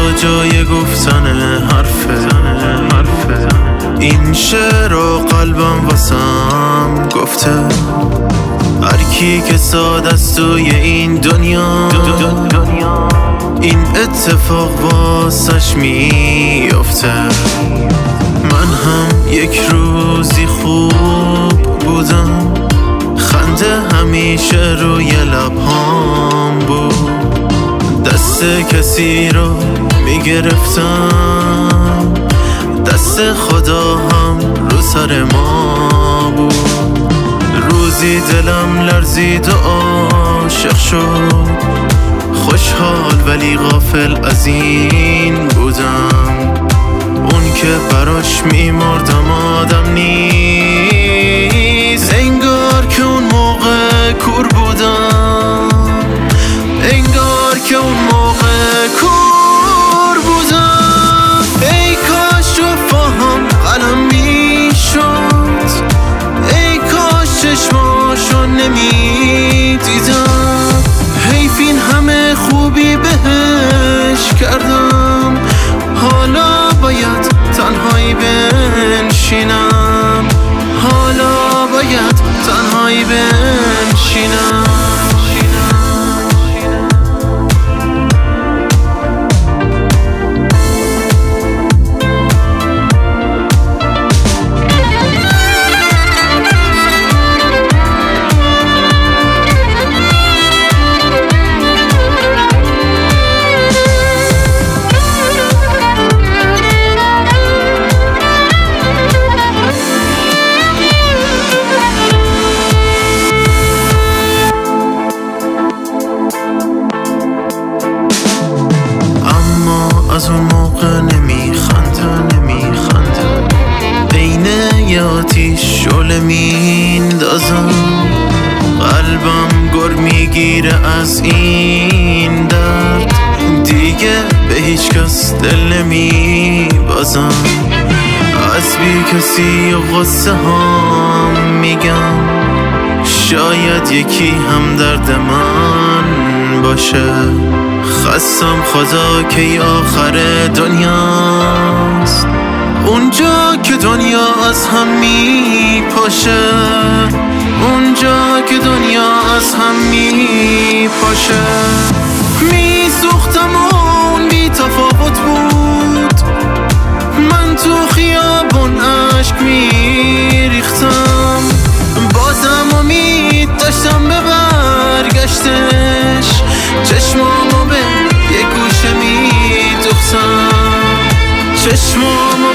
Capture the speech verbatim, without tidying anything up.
جای گفتن حرفه. این شعر و قلبم واسم گفته هر کی که ساده است توی این دنیا این اتفاق واسش میافته. من هم یک روزی خوب بودم، خنده همیشه روی لبهام بود، دست کسی رو میگرفتم، دست خدا هم رو سر ما بود. روزی دلم لرزید و عاشق شد، خوشحال ولی غافل از این بودم، اون که براش میمردم آدم نیست. انگار که اون موقع کور بودم، انگار که اون موقع کور بودم. ای کاش رفاهم قلم میشد، ای کاش چشماشو نمیدیدم. حیف این همه خوبی بهش کردم، حالا باید تنهایی بنشینم، حالا باید تنهایی بنشینم. از اون موقع نمیخنده نمیخنده بینه یه آتیش شعله میندازم، قلبم گر میگیره از این درد، دیگه به هیچ کس دل نمیبازم. از بی کسی و غصه هم میگم، شاید یکی هم درد من باشه. خستم خدا که آخر دنیاست، اونجا که دنیا از هم میپاشه، اونجا که دنیا از هم میپاشه. میسوختم و اون بی تفاوت بود، من تو خیابون عشق میریختم، بازم امید داشتم به برگشتش، چشمامو به یه گوشه میدوختم، چشمامو